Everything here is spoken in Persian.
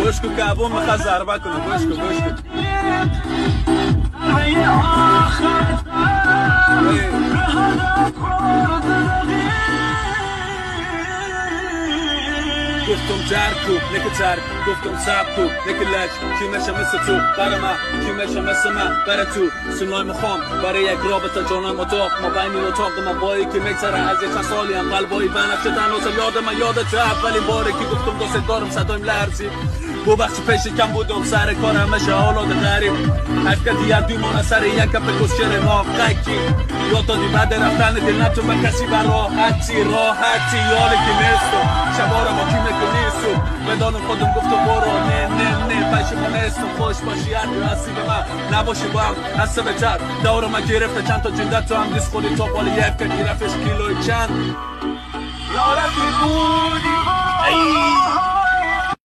گوش کن که ابو میخواد ضربه کنه. گوش کن گفتم جرکو نکه ترک، گفتم سبکو نکه لج. کی میشه مثل تو برای من، کی میشه مثل من برای تو. سنای مخوام برای یک رابطه جانای متاق. ما بین اتاق من بایی که میگذره از یک سالی هم قلبایی بنفشه تنها یاد من یادت اولین باره که گفتم دوست دارم صدایم لرزی. دو بخش پیش کم بودم سر کار همشه حالات غریب. افکتی یک دیمان سر یک کپ کسچر ناقکی. یا تا دی بعد رفتن دل نتون به کسی بر راحتی یالی که نیستم شباره با کی میکنیستو بدانم خودم گفتم برو نه پیش ما نیستم. خوش باشی هر دو هستی به من نباشی با هم هسته بهتر. دور ما گرفته چند تا جندت تو هم دیست خودی تا بالی یک که گرفتش کیلوی چند یارم بودی